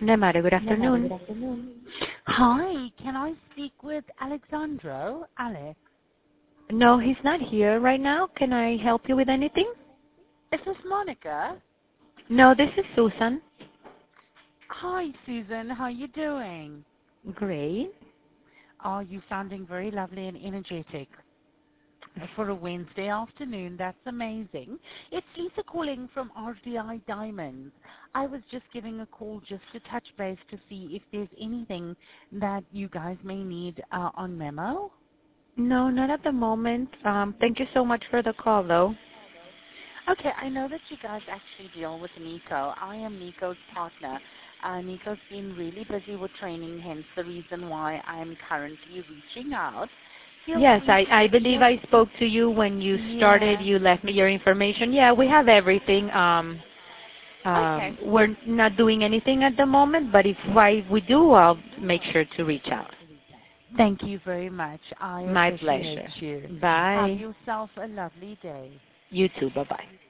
Nemare, good afternoon. Hi, can I speak with Alexandro? Alex? No, he's not here right now. Can I help you with anything? Is this Monica? No, this is Susan. Hi, Susan. How are you doing? Great. Oh, you sounding very lovely and energetic. For a Wednesday afternoon, that's amazing. It's Lisa calling from RDI Diamonds. I was just giving a call just to touch base to see if there's anything that you guys may need on Memo. No, not at the moment. Thank you so much for the call, though. Okay, I know that you guys actually deal with Nico. I am Nico's partner. Nico's been really busy with training, hence the reason why I'm currently reaching out. Yes, I believe I spoke to you when you started. You left me your information. Yeah, we have everything. Okay. We're not doing anything at the moment, but if we do, I'll make sure to reach out. Thank you very much. My pleasure. You. Bye. Have yourself a lovely day. You too. Bye-bye.